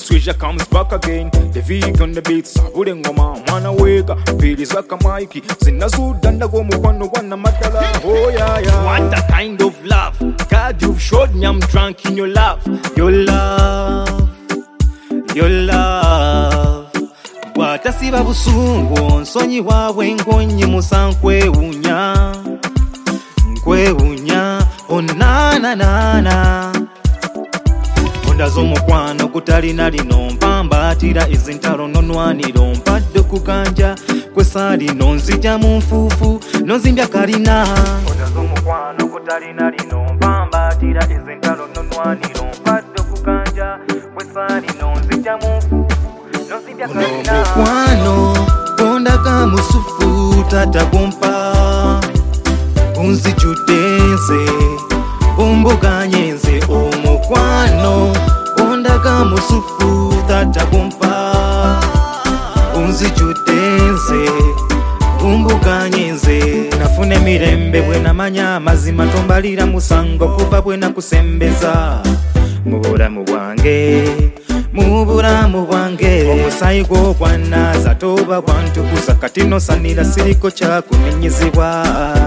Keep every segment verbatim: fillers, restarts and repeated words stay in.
Swisha comes back again. The Vic on the beats, Sabule ngoma, mwana wega, Pili zaka maiki, zinazudanda go mukwano wana matala. Oh yeah yeah. What a kind of love, God you've showed me I'm drunk in your love. Your love, your love. Watasiba busungu, nsonyi wawe ngonyi musankwe unya. Nkwe unya, oh na na na na. Ndazo mukwano kutalina lino mpambatira ezintalo nonwaniro mpadde kuganja kwesali nonzija mu nfuufu nonzimbya kalina. Ndazo mukwano kutalina lino mpambatira ezintalo nonwaniro mpadde kuganja kwesali nonzija mu nfuufu nonzimbya kalina. Mukwano kondaga musufu tata kumpa unzijudenze umbuganyenze omukwano ondaga musufu tata kumpa unzijudenze umbuganyenze nafune mirembe bwe namanya amazima tombalira musango kuva bwe nakusembeza mu bulamu bwange mu bulamu bwange omusayi gwo gwanaza toba gwantukuza kati nosanira siriko kyakunenyezebwa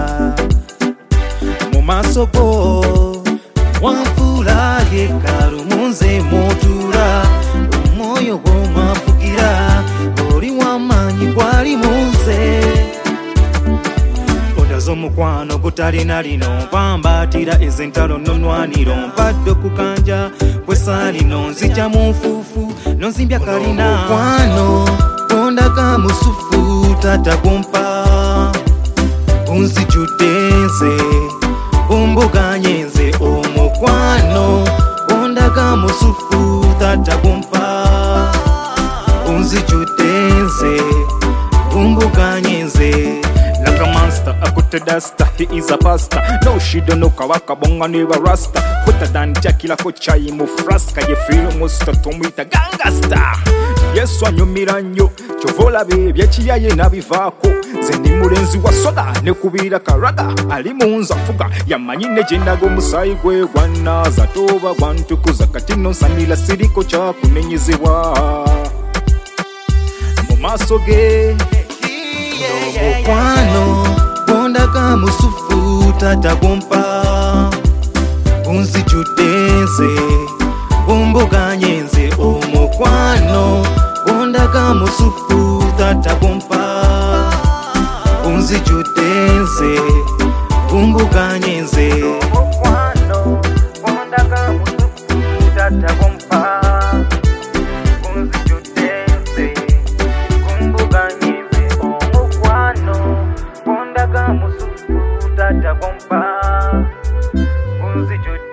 mu maaso go wanfula yekalu munze motura omwoyo gw'omwafugira oli wamanyi gwali munze. Ondazo mukwano gutalina lino mpambatira ezentalo nonwaniro mpadde kukanja kwesali nonzija mu nfuufu nonzimbya kalina. Mukwano ondaga musufu tata kumpa unzijudenze umbuganyenze omukwano ondaga musufu tata kumpa unzijudenze umbuganyenze. Like a monster, a good duster, he is a pasta. No she don't know kawaka bonga neva rasta. Puta than Jackie la kocha imu frasca. You feel musta tomita gangasta. Yes wanyo miranyo chovola baby yachiya ye nabivako. Zendi mulenzi wa soda nekubira karaga ali munza fuga yamanyi negenda go musayi gwe gwanaza toba gwantukuza kati nonsanira siriko kyakunenyezebwa mu maaso ge. Mukwano ondaga musufu tata kumpa unzijudenze umbuganyenze omukwano ondaga musufu tata kumpa unzijudenze umbuganyenze. Omukwano ondaga musufu tata kumpa unzijudenze umbuganyenze. Omukwano ondaga musufu tata kumpa unzijudenze.